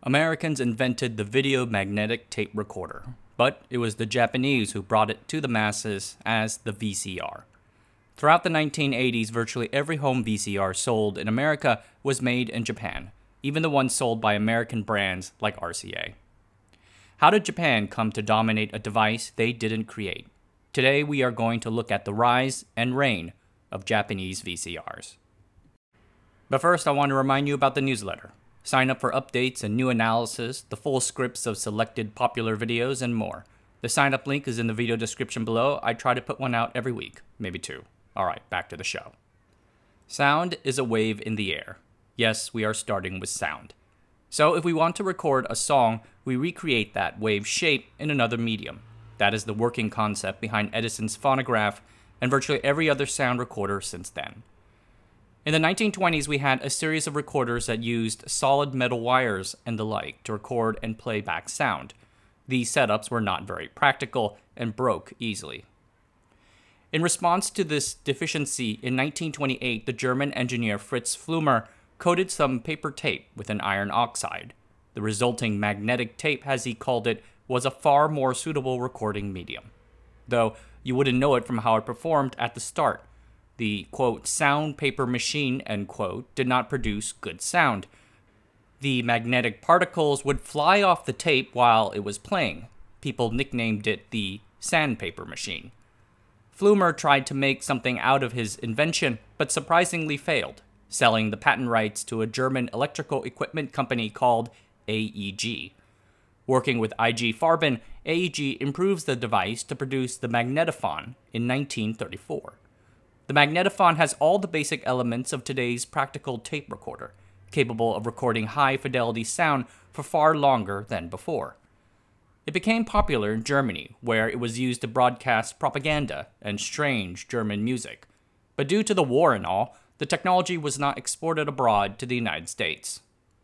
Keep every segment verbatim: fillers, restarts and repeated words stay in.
Americans invented the video magnetic tape recorder, but it was the Japanese who brought it to the masses as the V C R. Throughout the nineteen eighties, virtually every home V C R sold in America was made in Japan, even the ones sold by American brands like R C A. How did Japan come to dominate a device they didn't create? Today we are going to look at the rise and reign of Japanese V C Rs. But first, I want to remind you about the newsletter. Sign up for updates and new analysis, the full scripts of selected popular videos, and more. The sign up link is in the video description below. I try to put one out every week, maybe two. Alright, back to the show. Sound is a wave in the air. Yes, we are starting with sound. So if we want to record a song, we recreate that wave shape in another medium. That is the working concept behind Edison's phonograph and virtually every other sound recorder since then. In the nineteen twenties, we had a series of recorders that used solid metal wires and the like to record and play back sound. These setups were not very practical and broke easily. In response to this deficiency, in nineteen twenty-eight, the German engineer Fritz Flummer coated some paper tape with an iron oxide. The resulting magnetic tape, as he called it, was a far more suitable recording medium. Though you wouldn't know it from how it performed at the start. The, quote, sound paper machine, end quote, did not produce good sound. The magnetic particles would fly off the tape while it was playing. People nicknamed it the sandpaper machine. Flummer tried to make something out of his invention, but surprisingly failed, selling the patent rights to a German electrical equipment company called A E G. Working with I G Farben, A E G improves the device to produce the magnetophone in nineteen thirty-four. The magnetophone has all the basic elements of today's practical tape recorder, capable of recording high-fidelity sound for far longer than before. It became popular in Germany, where it was used to broadcast propaganda and strange German music. But due to the war and all, the technology was not exported abroad to the United States.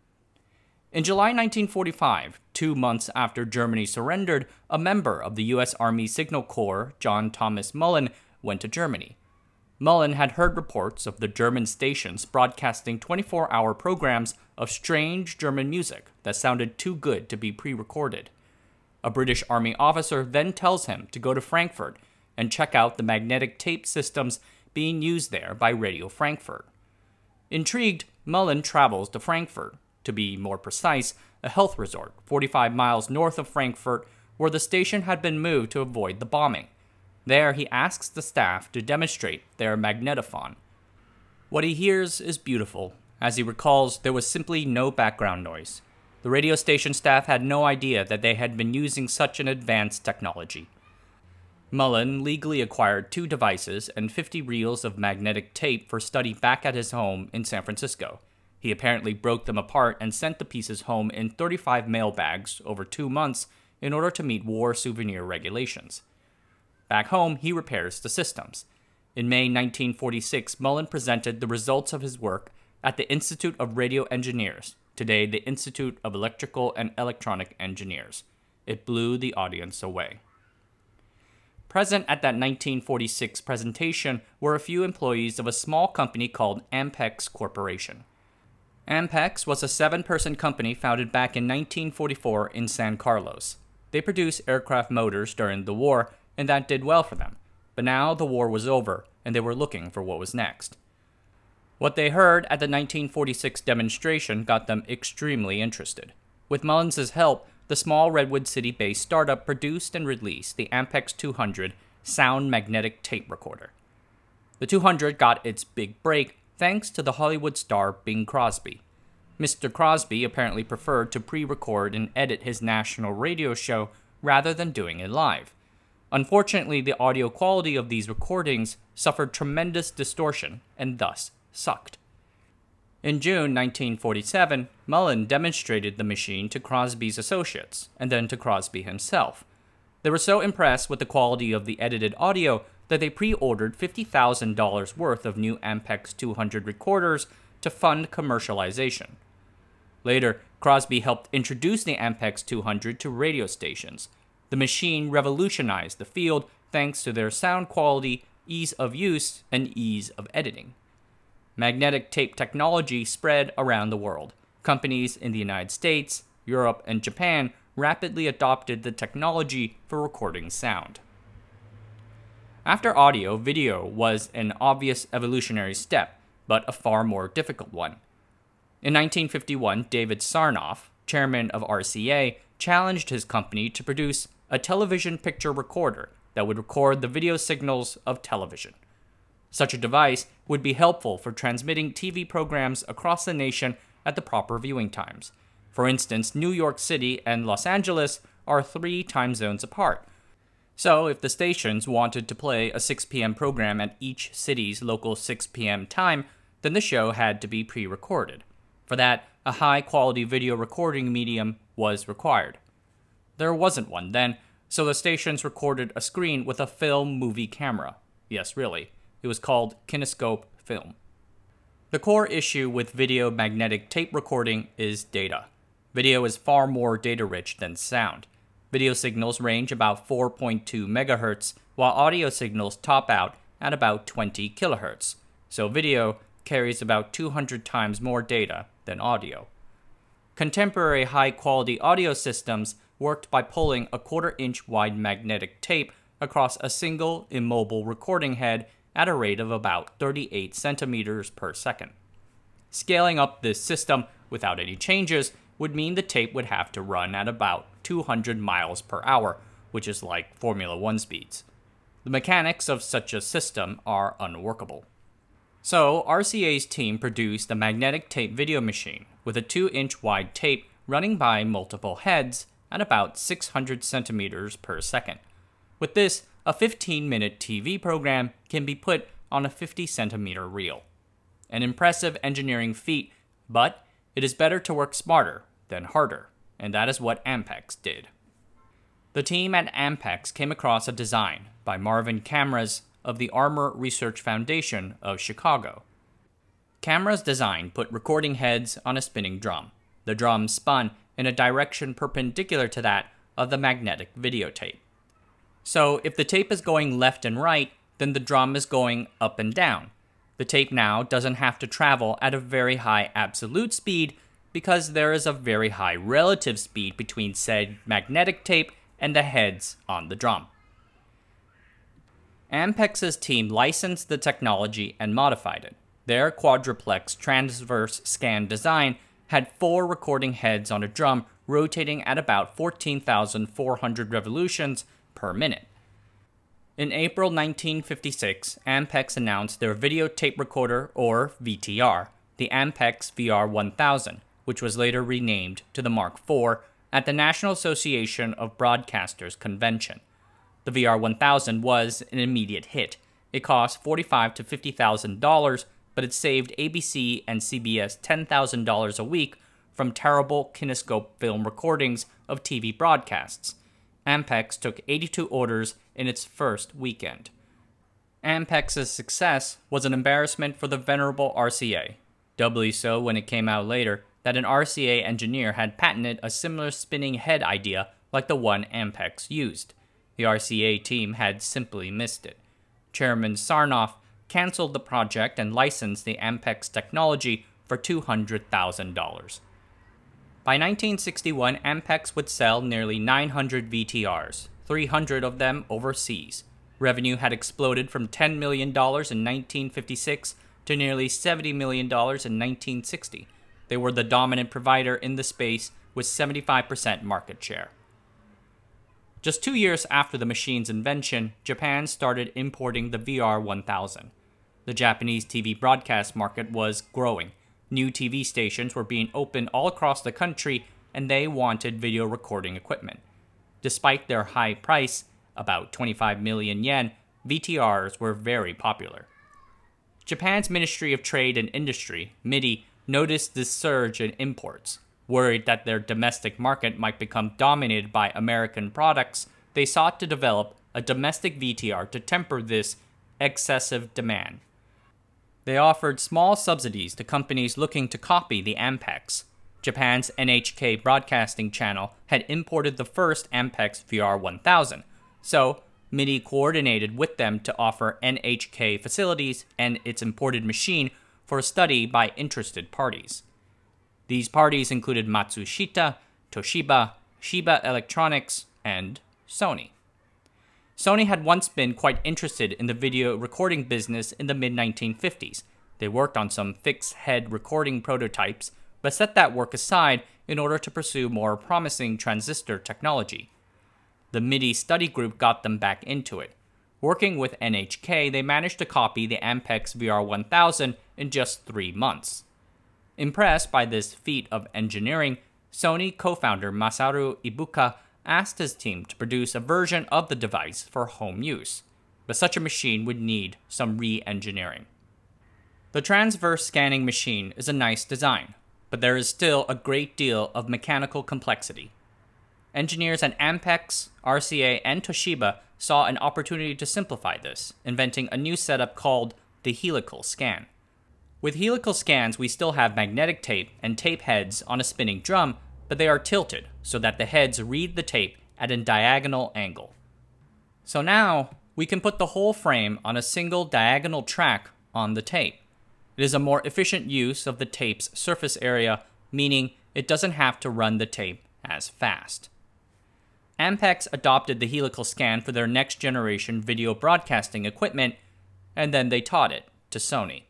In July nineteen forty-five, two months after Germany surrendered, a member of the U S Army Signal Corps, John Thomas Mullen, went to Germany. Mullen had heard reports of the German stations broadcasting twenty-four hour programs of strange German music that sounded too good to be pre-recorded. A British Army officer then tells him to go to Frankfurt and check out the magnetic tape systems being used there by Radio Frankfurt. Intrigued, Mullen travels to Frankfurt, to be more precise, a health resort forty-five miles north of Frankfurt, where the station had been moved to avoid the bombing. There, he asks the staff to demonstrate their magnetophone. What he hears is beautiful. As he recalls, there was simply no background noise. The radio station staff had no idea that they had been using such an advanced technology. Mullen legally acquired two devices and fifty reels of magnetic tape for study back at his home in San Francisco. He apparently broke them apart and sent the pieces home in thirty-five mail bags over two months in order to meet war souvenir regulations. Back home, he repairs the systems. In May nineteen forty-six, Mullen presented the results of his work at the Institute of Radio Engineers, today the Institute of Electrical and Electronic Engineers. It blew the audience away. Present at that nineteen forty-six presentation were a few employees of a small company called Ampex Corporation. Ampex was a seven-person company founded back in nineteen forty-four in San Carlos. They produced aircraft motors during the war, and that did well for them. But now the war was over, and they were looking for what was next. What they heard at the nineteen forty-six demonstration got them extremely interested. With Mullins' help, the small Redwood City-based startup produced and released the Ampex two hundred sound magnetic tape recorder. The two hundred got its big break thanks to the Hollywood star Bing Crosby. Mister Crosby apparently preferred to pre-record and edit his national radio show rather than doing it live. Unfortunately, the audio quality of these recordings suffered tremendous distortion and thus sucked. In June nineteen forty-seven, Mullen demonstrated the machine to Crosby's associates, and then to Crosby himself. They were so impressed with the quality of the edited audio that they pre-ordered fifty thousand dollars worth of new Ampex two hundred recorders to fund commercialization. Later, Crosby helped introduce the Ampex two hundred to radio stations. The machine revolutionized the field thanks to their sound quality, ease of use, and ease of editing. Magnetic tape technology spread around the world. Companies in the United States, Europe, and Japan rapidly adopted the technology for recording sound. After audio, video was an obvious evolutionary step, but a far more difficult one. In nineteen fifty-one, David Sarnoff, chairman of R C A, challenged his company to produce a television picture recorder that would record the video signals of television. Such a device would be helpful for transmitting T V programs across the nation at the proper viewing times. For instance, New York City and Los Angeles are three time zones apart. So, if the stations wanted to play a six p.m. program at each city's local six p.m. time, then the show had to be pre-recorded. For that, a high-quality video recording medium was required. There wasn't one then, so the stations recorded a screen with a film movie camera. Yes, really. It was called kinescope film. The core issue with video magnetic tape recording is data. Video is far more data-rich than sound. Video signals range about four point two megahertz, while audio signals top out at about twenty kilohertz. So video carries about two hundred times more data than audio. Contemporary high-quality audio systems worked by pulling a quarter-inch wide magnetic tape across a single immobile recording head at a rate of about thirty-eight centimeters per second. Scaling up this system without any changes would mean the tape would have to run at about two hundred miles per hour, which is like Formula One speeds. The mechanics of such a system are unworkable. So, R C A's team produced a magnetic tape video machine with a two-inch wide tape running by multiple heads at about six hundred centimeters per second. With this, a fifteen-minute T V program can be put on a fifty centimeter reel. An impressive engineering feat, but it is better to work smarter than harder, and that is what Ampex did. The team at Ampex came across a design by Marvin Kamras of the Armor Research Foundation of Chicago. Kamras' design put recording heads on a spinning drum. The drum spun in a direction perpendicular to that of the magnetic videotape. So if the tape is going left and right, then the drum is going up and down. The tape now doesn't have to travel at a very high absolute speed because there is a very high relative speed between said magnetic tape and the heads on the drum. Ampex's team licensed the technology and modified it. Their quadruplex transverse scan design had four recording heads on a drum rotating at about fourteen thousand four hundred revolutions per minute. In April nineteen fifty-six, Ampex announced their video tape recorder, or V T R, the Ampex V R one thousand, which was later renamed to the Mark four, at the National Association of Broadcasters convention. The V R one thousand was an immediate hit. It cost forty-five thousand to fifty thousand dollars, but it saved A B C and C B S ten thousand dollars a week from terrible kinescope film recordings of T V broadcasts. Ampex took eighty-two orders in its first weekend. Ampex's success was an embarrassment for the venerable R C A, doubly so when it came out later that an R C A engineer had patented a similar spinning head idea like the one Ampex used. The R C A team had simply missed it. Chairman Sarnoff canceled the project and licensed the Ampex technology for two hundred thousand dollars. By nineteen sixty-one, Ampex would sell nearly nine hundred V T Rs, three hundred of them overseas. Revenue had exploded from ten million dollars in nineteen fifty-six to nearly seventy million dollars in nineteen sixty. They were the dominant provider in the space with seventy-five percent market share. Just two years after the machine's invention, Japan started importing the V R one thousand. The Japanese T V broadcast market was growing. New T V stations were being opened all across the country, and they wanted video recording equipment. Despite their high price, about twenty-five million yen, V T Rs were very popular. Japan's Ministry of Trade and Industry, M I D I, noticed this surge in imports. Worried that their domestic market might become dominated by American products, they sought to develop a domestic V T R to temper this excessive demand. They offered small subsidies to companies looking to copy the Ampex. Japan's N H K Broadcasting Channel had imported the first Ampex V R one thousand, so M I D I coordinated with them to offer N H K facilities and its imported machine for a study by interested parties. These parties included Matsushita, Toshiba, Shiba Electronics, and Sony. Sony had once been quite interested in the video recording business in the mid nineteen fifties. They worked on some fixed-head recording prototypes, but set that work aside in order to pursue more promising transistor technology. The MIDI study group got them back into it. Working with N H K, they managed to copy the Ampex V R one thousand in just three months. Impressed by this feat of engineering, Sony co-founder Masaru Ibuka asked his team to produce a version of the device for home use, but such a machine would need some re-engineering. The transverse scanning machine is a nice design, but there is still a great deal of mechanical complexity. Engineers at Ampex, R C A, and Toshiba saw an opportunity to simplify this, inventing a new setup called the helical scan. With helical scans, we still have magnetic tape and tape heads on a spinning drum, but they are tilted so that the heads read the tape at a diagonal angle. So now, we can put the whole frame on a single diagonal track on the tape. It is a more efficient use of the tape's surface area, meaning it doesn't have to run the tape as fast. Ampex adopted the helical scan for their next-generation video broadcasting equipment, and then they taught it to Sony.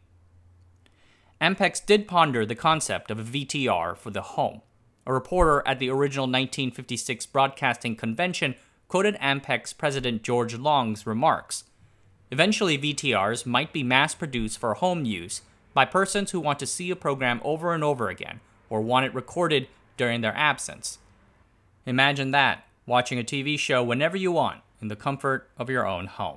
Ampex did ponder the concept of a V T R for the home. A reporter at the original nineteen fifty-six Broadcasting Convention quoted Ampex President George Long's remarks. Eventually, V T Rs might be mass-produced for home use by persons who want to see a program over and over again or want it recorded during their absence. Imagine that, watching a T V show whenever you want in the comfort of your own home.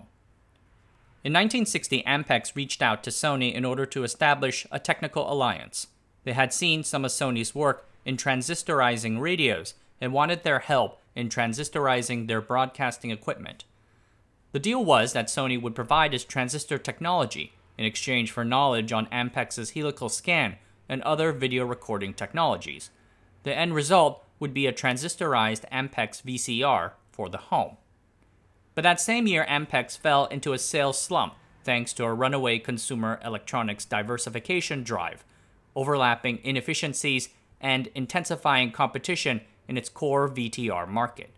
In nineteen sixty, Ampex reached out to Sony in order to establish a technical alliance. They had seen some of Sony's work in transistorizing radios and wanted their help in transistorizing their broadcasting equipment. The deal was that Sony would provide its transistor technology in exchange for knowledge on Ampex's helical scan and other video recording technologies. The end result would be a transistorized Ampex V C R for the home. But that same year, Ampex fell into a sales slump thanks to a runaway consumer electronics diversification drive, overlapping inefficiencies and intensifying competition in its core V T R market.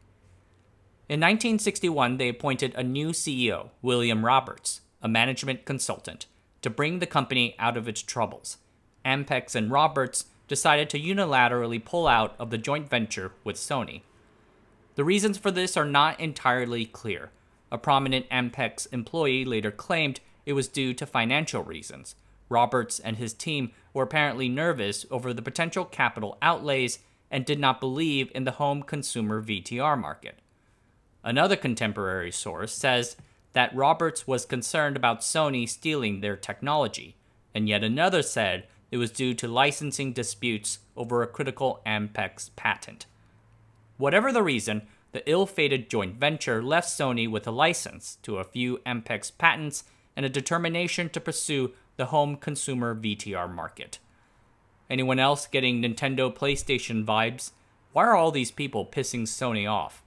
In nineteen sixty-one, they appointed a new C E O, William Roberts, a management consultant, to bring the company out of its troubles. Ampex and Roberts decided to unilaterally pull out of the joint venture with Sony. The reasons for this are not entirely clear. A prominent Ampex employee later claimed it was due to financial reasons. Roberts and his team were apparently nervous over the potential capital outlays and did not believe in the home consumer V T R market. Another contemporary source says that Roberts was concerned about Sony stealing their technology, and yet another said it was due to licensing disputes over a critical Ampex patent. Whatever the reason, the ill-fated joint venture left Sony with a license to a few Ampex patents and a determination to pursue the home consumer V T R market. Anyone else getting Nintendo PlayStation vibes? Why are all these people pissing Sony off?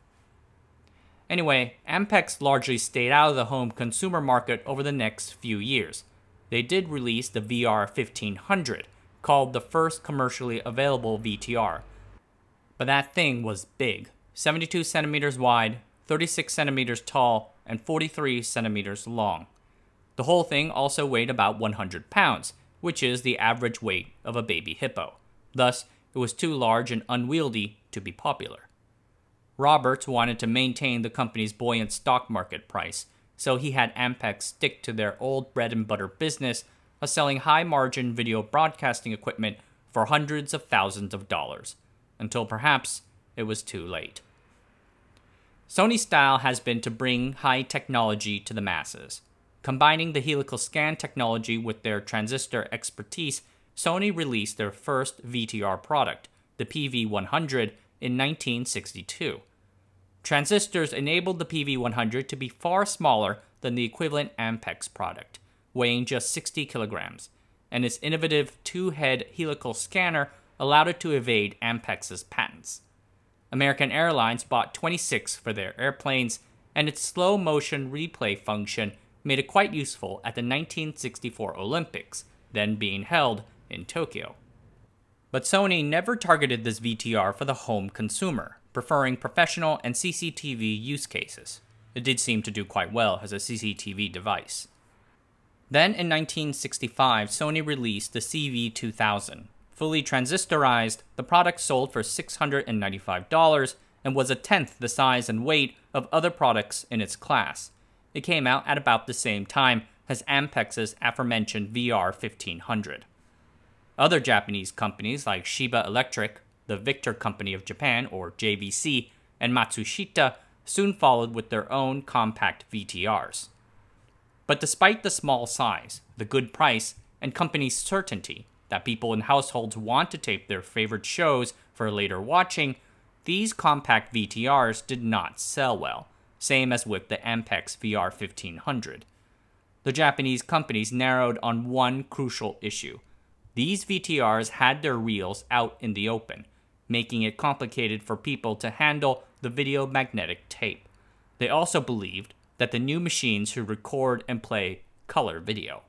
Anyway, Ampex largely stayed out of the home consumer market over the next few years. They did release the V R fifteen hundred, called the first commercially available V T R. But that thing was big, seventy-two centimeters wide, thirty-six centimeters tall, and forty-three centimeters long. The whole thing also weighed about one hundred pounds, which is the average weight of a baby hippo. Thus, it was too large and unwieldy to be popular. Roberts wanted to maintain the company's buoyant stock market price, so he had Ampex stick to their old bread-and-butter business of selling high-margin video broadcasting equipment for hundreds of thousands of dollars, until perhaps it was too late. Sony's style has been to bring high technology to the masses. Combining the helical scan technology with their transistor expertise, Sony released their first V T R product, the P V one hundred, in nineteen sixty-two. Transistors enabled the P V one hundred to be far smaller than the equivalent Ampex product, weighing just sixty kilograms, and its innovative two-head helical scanner allowed it to evade Ampex's patents. American Airlines bought twenty-six for their airplanes, and its slow-motion replay function made it quite useful at the nineteen sixty-four Olympics, then being held in Tokyo. But Sony never targeted this V T R for the home consumer, preferring professional and C C T V use cases. It did seem to do quite well as a C C T V device. Then in nineteen sixty-five, Sony released the C V two thousand. Fully transistorized, the product sold for six hundred ninety-five dollars and was a tenth the size and weight of other products in its class. It came out at about the same time as Ampex's aforementioned V R fifteen hundred. Other Japanese companies like Shiba Electric, the Victor Company of Japan, or J V C, and Matsushita soon followed with their own compact V T Rs. But despite the small size, the good price, and company's certainty that people in households want to tape their favorite shows for later watching, these compact V T Rs did not sell well, same as with the Ampex V R fifteen hundred. The Japanese companies narrowed on one crucial issue. These V T Rs had their reels out in the open, making it complicated for people to handle the video magnetic tape. They also believed that the new machines should record and play color video.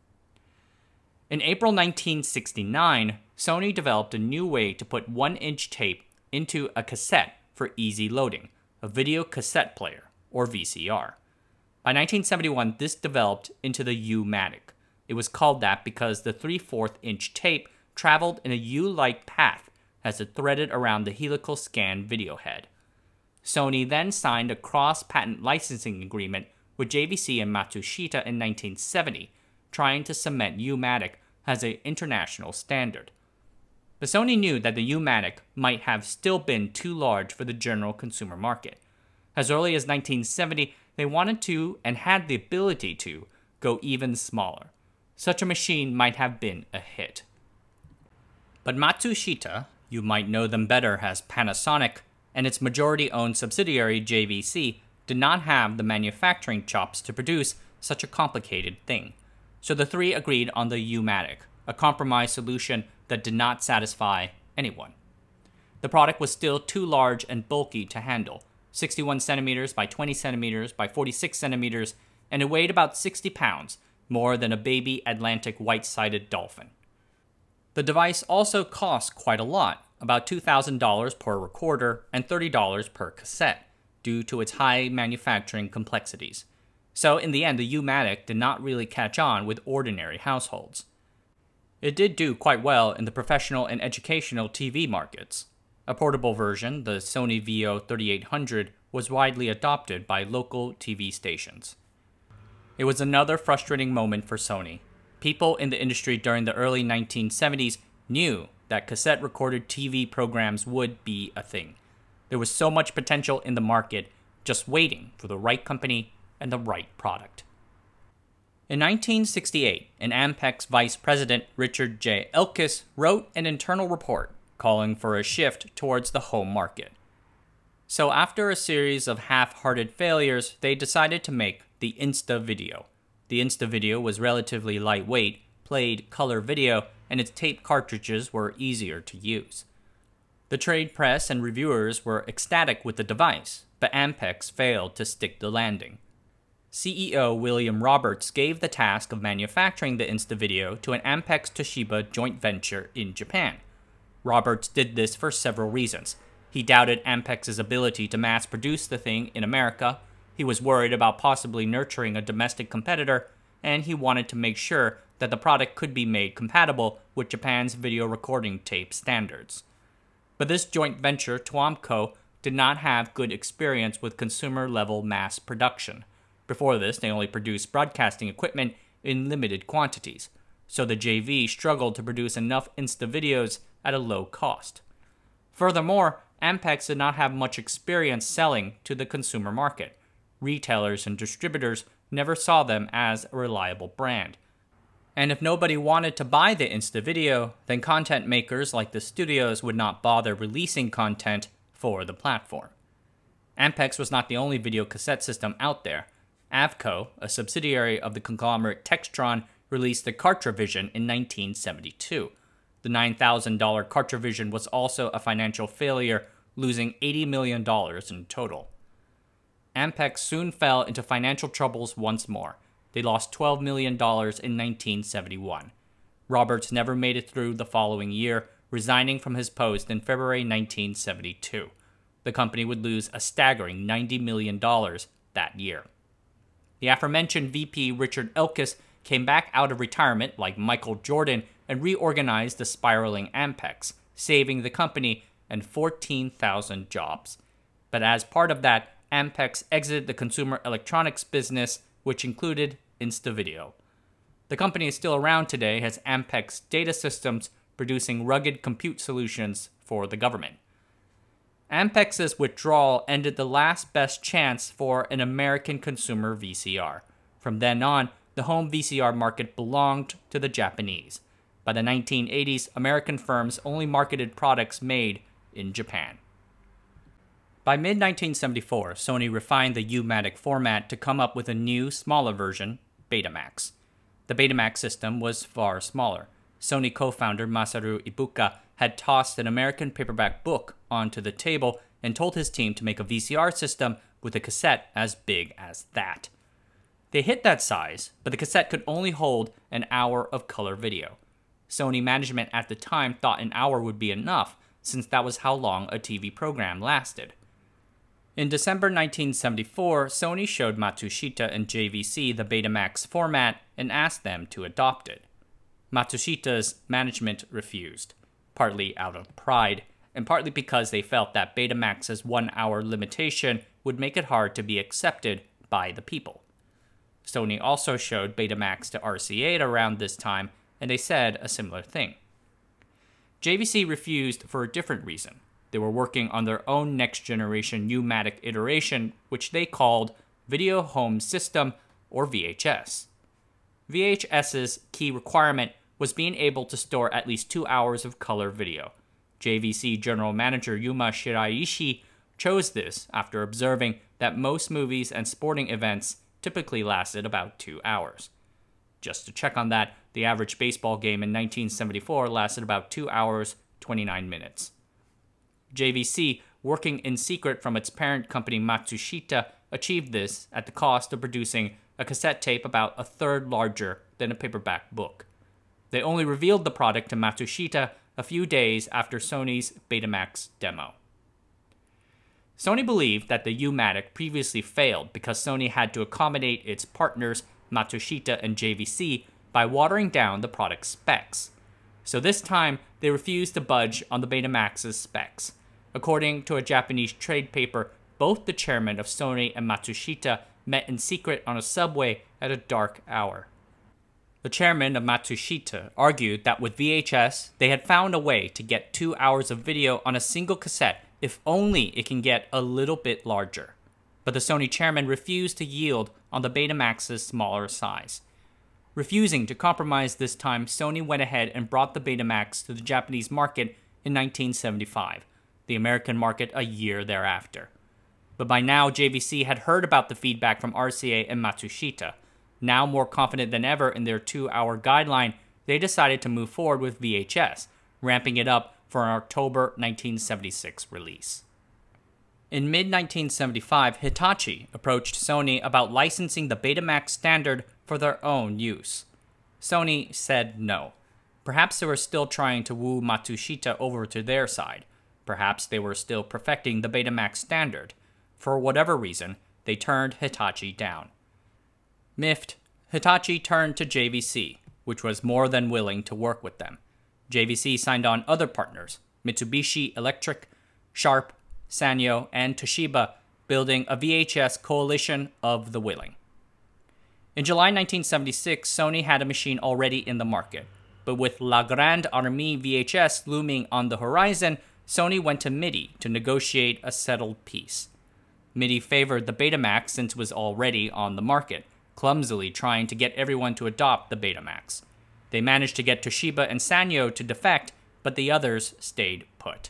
In April nineteen sixty-nine, Sony developed a new way to put one inch tape into a cassette for easy loading, a video cassette player, or V C R. By nineteen seventy-one, this developed into the U-Matic. It was called that because the three fourths inch tape traveled in a U-like path as it threaded around the helical scan video head. Sony then signed a cross-patent licensing agreement with J V C and Matsushita in nineteen seventy, trying to cement U-Matic as an international standard. But Sony knew that the U-Matic might have still been too large for the general consumer market. As early as nineteen seventy, they wanted to, and had the ability to, go even smaller. Such a machine might have been a hit. But Matsushita, you might know them better as Panasonic, and its majority-owned subsidiary J V C, did not have the manufacturing chops to produce such a complicated thing. So the three agreed on the U-Matic, a compromise solution that did not satisfy anyone. The product was still too large and bulky to handle, sixty-one centimeters by twenty centimeters by forty-six centimeters, and it weighed about sixty pounds, more than a baby Atlantic white-sided dolphin. The device also cost quite a lot, about two thousand dollars per recorder and thirty dollars per cassette, due to its high manufacturing complexities. So in the end, the U-Matic did not really catch on with ordinary households. It did do quite well in the professional and educational T V markets. A portable version, the Sony V O thirty-eight hundred, was widely adopted by local T V stations. It was another frustrating moment for Sony. People in the industry during the early nineteen seventies knew that cassette-recorded T V programs would be a thing. There was so much potential in the market, just waiting for the right company and the right product. In nineteen sixty-eight, an Ampex vice president, Richard J. Elkis, wrote an internal report calling for a shift towards the home market. So after a series of half-hearted failures, they decided to make the Insta-Video. The Insta-Video was relatively lightweight, played color video, and its tape cartridges were easier to use. The trade press and reviewers were ecstatic with the device, but Ampex failed to stick the landing. C E O William Roberts gave the task of manufacturing the Insta-Video to an Ampex-Toshiba joint venture in Japan. Roberts did this for several reasons. He doubted Ampex's ability to mass-produce the thing in America, he was worried about possibly nurturing a domestic competitor, and he wanted to make sure that the product could be made compatible with Japan's video recording tape standards. But this joint venture, Tuamco, did not have good experience with consumer-level mass production. Before this, they only produced broadcasting equipment in limited quantities, so the J V struggled to produce enough Insta-Videos at a low cost. Furthermore, Ampex did not have much experience selling to the consumer market. Retailers and distributors never saw them as a reliable brand. And if nobody wanted to buy the Insta-Video, then content makers like the studios would not bother releasing content for the platform. Ampex was not the only video cassette system out there. Avco, a subsidiary of the conglomerate Textron, released the Cartravision in nineteen seventy-two. The nine thousand dollars Cartravision was also a financial failure, losing eighty million dollars in total. Ampex soon fell into financial troubles once more. They lost twelve million dollars in nineteen seventy-one. Roberts never made it through the following year, resigning from his post in February nineteen seventy-two. The company would lose a staggering ninety million dollars that year. The aforementioned V P Richard Elkis came back out of retirement like Michael Jordan and reorganized the spiraling Ampex, saving the company and fourteen thousand jobs. But as part of that, Ampex exited the consumer electronics business, which included InstaVideo. The company is still around today as Ampex Data Systems, producing rugged compute solutions for the government. Ampex's withdrawal ended the last best chance for an American consumer V C R. From then on, the home V C R market belonged to the Japanese. By the nineteen eighties, American firms only marketed products made in Japan. By mid nineteen seventy-four, Sony refined the U-matic format to come up with a new, smaller version, Betamax. The Betamax system was far smaller. Sony co-founder Masaru Ibuka had tossed an American paperback book onto the table and told his team to make a V C R system with a cassette as big as that. They hit that size, but the cassette could only hold an hour of color video. Sony management at the time thought an hour would be enough, since that was how long a T V program lasted. In December nineteen seventy-four, Sony showed Matsushita and J V C the Betamax format and asked them to adopt it. Matsushita's management refused, partly out of pride, and partly because they felt that Betamax's one-hour limitation would make it hard to be accepted by the people. Sony also showed Betamax to R C A around this time, and they said a similar thing. J V C refused for a different reason. They were working on their own next-generation U-matic iteration, which they called Video Home System, or V H S. V H S's key requirement was being able to store at least two hours of color video. J V C General Manager Yuma Shiraishi chose this after observing that most movies and sporting events typically lasted about two hours. Just to check on that, the average baseball game in nineteen seventy-four lasted about two hours, twenty-nine minutes. J V C, working in secret from its parent company Matsushita, achieved this at the cost of producing a cassette tape about a third larger than a paperback book. They only revealed the product to Matsushita a few days after Sony's Betamax demo. Sony believed that the U-matic previously failed because Sony had to accommodate its partners Matsushita and J V C by watering down the product's specs. So this time, they refused to budge on the Betamax's specs. According to a Japanese trade paper, both the chairman of Sony and Matsushita met in secret on a subway at a dark hour. The chairman of Matsushita argued that with V H S, they had found a way to get two hours of video on a single cassette if only it can get a little bit larger. But the Sony chairman refused to yield on the Betamax's smaller size. Refusing to compromise this time, Sony went ahead and brought the Betamax to the Japanese market in nineteen seventy-five, the American market a year thereafter. But by now, J V C had heard about the feedback from R C A and Matsushita. Now more confident than ever in their two-hour guideline, they decided to move forward with V H S, ramping it up for an October nineteen seventy-six release. In mid nineteen seventy-five, Hitachi approached Sony about licensing the Betamax standard for their own use. Sony said no. Perhaps they were still trying to woo Matsushita over to their side. Perhaps they were still perfecting the Betamax standard. For whatever reason, they turned Hitachi down. Miffed, Hitachi turned to J V C, which was more than willing to work with them. J V C signed on other partners, Mitsubishi Electric, Sharp, Sanyo, and Toshiba, building a V H S coalition of the willing. In July nineteen seventy-six, Sony had a machine already in the market, but with La Grande Armée V H S looming on the horizon, Sony went to MIDI to negotiate a settled peace. MIDI favored the Betamax since it was already on the market, clumsily trying to get everyone to adopt the Betamax. They managed to get Toshiba and Sanyo to defect, but the others stayed put.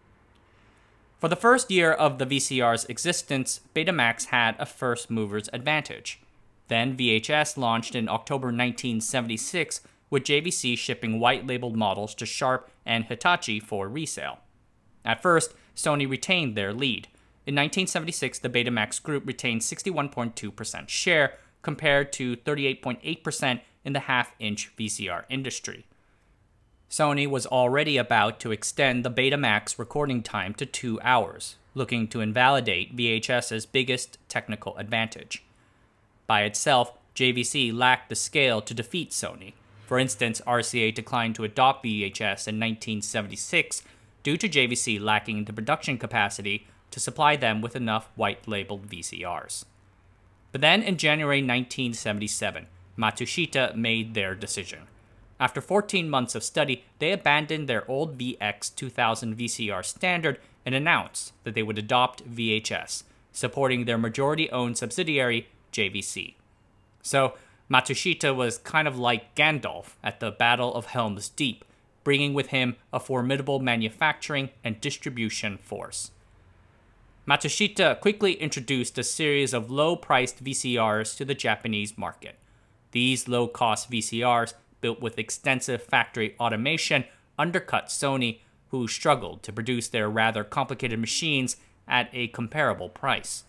For the first year of the V C R's existence, Betamax had a first mover's advantage. Then V H S launched in October nineteen seventy-six, with J V C shipping white-labeled models to Sharp and Hitachi for resale. At first, Sony retained their lead. In nineteen seventy-six, the Betamax group retained sixty-one point two percent share, compared to thirty-eight point eight percent in the half-inch V C R industry. Sony was already about to extend the Betamax recording time to two hours, looking to invalidate VHS's biggest technical advantage. By itself, J V C lacked the scale to defeat Sony. For instance, R C A declined to adopt V H S in nineteen seventy-six due to J V C lacking the production capacity to supply them with enough white-labeled V C Rs. But then in January nineteen seventy-seven, Matsushita made their decision. After fourteen months of study, they abandoned their old V X two thousand V C R standard and announced that they would adopt V H S, supporting their majority-owned subsidiary, J V C. So, Matsushita was kind of like Gandalf at the Battle of Helm's Deep, bringing with him a formidable manufacturing and distribution force. Matsushita quickly introduced a series of low-priced V C Rs to the Japanese market. These low-cost V C Rs, built with extensive factory automation, undercut Sony, who struggled to produce their rather complicated machines at a comparable price.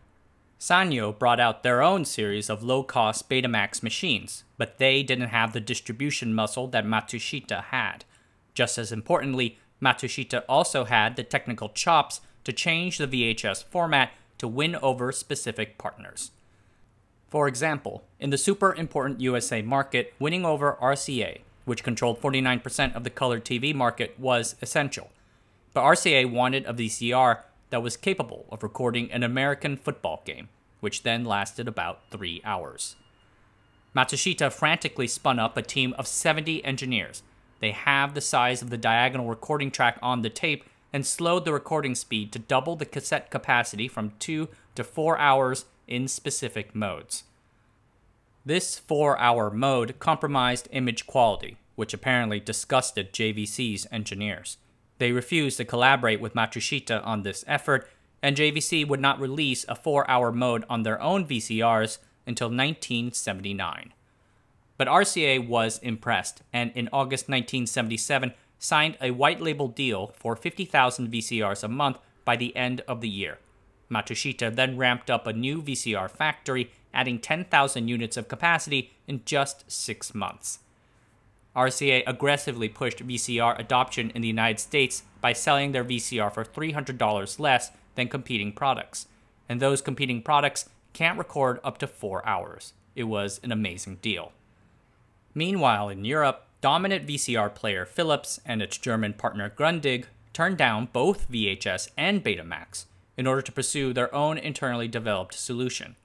Sanyo brought out their own series of low-cost Betamax machines, but they didn't have the distribution muscle that Matsushita had. Just as importantly, Matsushita also had the technical chops to change the V H S format to win over specific partners. For example, in the super important U S A market, winning over R C A, which controlled forty-nine percent of the color T V market, was essential. But R C A wanted a V C R that was capable of recording an American football game, which then lasted about three hours. Matsushita frantically spun up a team of seventy engineers. They halved the size of the diagonal recording track on the tape and slowed the recording speed to double the cassette capacity from two to four hours in specific modes. This four-hour mode compromised image quality, which apparently disgusted J V C's engineers. They refused to collaborate with Matsushita on this effort, and J V C would not release a four-hour mode on their own V C Rs until nineteen seventy-nine. But R C A was impressed, and in August nineteen seventy-seven signed a white-label deal for fifty thousand V C Rs a month by the end of the year. Matsushita then ramped up a new V C R factory, adding ten thousand units of capacity in just six months. R C A aggressively pushed V C R adoption in the United States by selling their V C R for three hundred dollars less than competing products, and those competing products can't record up to four hours. It was an amazing deal. Meanwhile, in Europe, dominant V C R player Philips and its German partner Grundig turned down both V H S and Betamax in order to pursue their own internally developed solution.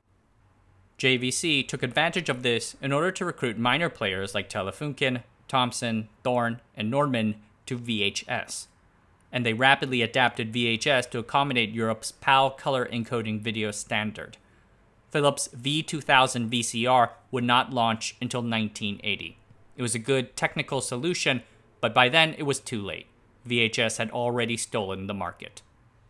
J V C took advantage of this in order to recruit minor players like Telefunken, Thomson, Thorn, and Nordmann to V H S, and they rapidly adapted V H S to accommodate Europe's PAL color encoding video standard. Philips' V two thousand V C R would not launch until nineteen eighty. It was a good technical solution, but by then it was too late. V H S had already stolen the market.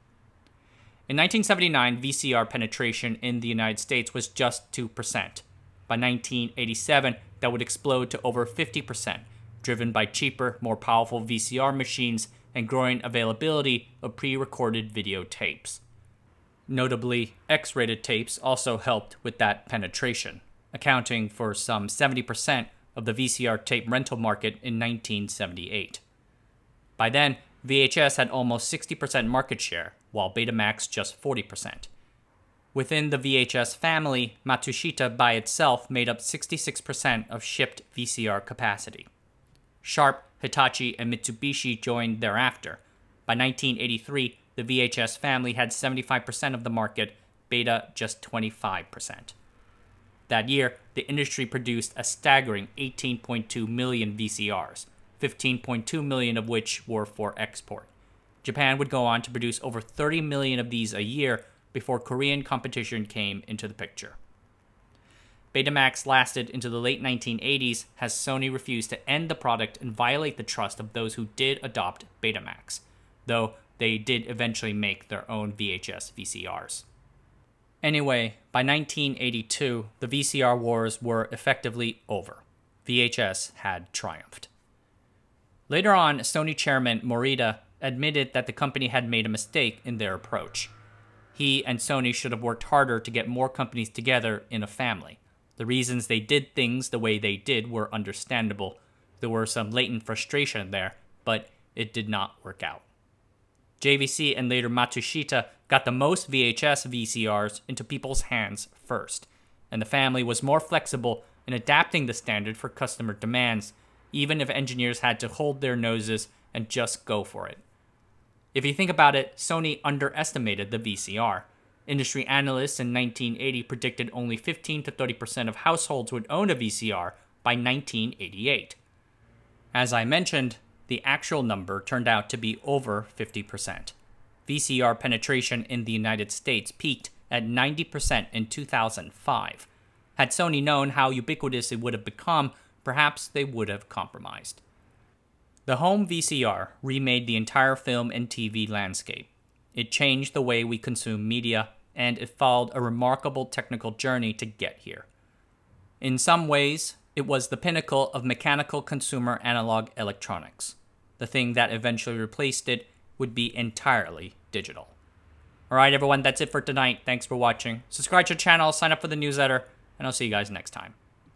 In nineteen seventy-nine, V C R penetration in the United States was just two percent. By nineteen eighty-seven, that would explode to over fifty percent, driven by cheaper, more powerful V C R machines and growing availability of pre-recorded video tapes. Notably, X-rated tapes also helped with that penetration, accounting for some seventy percent of the V C R tape rental market in nineteen seventy-eight. By then, V H S had almost sixty percent market share, while Betamax just forty percent. Within the V H S family, Matsushita by itself made up sixty-six percent of shipped V C R capacity. Sharp, Hitachi, and Mitsubishi joined thereafter. By nineteen eighty-three, the V H S family had seventy-five percent of the market, Beta just twenty-five percent. That year, the industry produced a staggering eighteen point two million V C Rs, fifteen point two million of which were for export. Japan would go on to produce over thirty million of these a year before Korean competition came into the picture. Betamax lasted into the late nineteen eighties as Sony refused to end the product and violate the trust of those who did adopt Betamax, though they did eventually make their own V H S V C Rs. Anyway, by nineteen eighty-two, the V C R wars were effectively over. V H S had triumphed. Later on, Sony chairman Morita admitted that the company had made a mistake in their approach. He and Sony should have worked harder to get more companies together in a family. The reasons they did things the way they did were understandable, There were some latent frustration there, but it did not work out. J V C and later Matsushita got the most V H S V C Rs into people's hands first, and the family was more flexible in adapting the standard for customer demands, even if engineers had to hold their noses and just go for it. If you think about it, Sony underestimated the V C R. Industry analysts in nineteen eighty predicted only fifteen to thirty percent of households would own a V C R by nineteen eighty-eight. As I mentioned, the actual number turned out to be over fifty percent. V C R penetration in the United States peaked at ninety percent in two thousand five. Had Sony known how ubiquitous it would have become, perhaps they would have compromised. The home V C R remade the entire film and T V landscape. It changed the way we consume media, and it followed a remarkable technical journey to get here. In some ways, it was the pinnacle of mechanical consumer analog electronics. The thing that eventually replaced it would be entirely digital. Alright everyone, that's it for tonight. Thanks for watching. Subscribe to the channel, sign up for the newsletter, and I'll see you guys next time.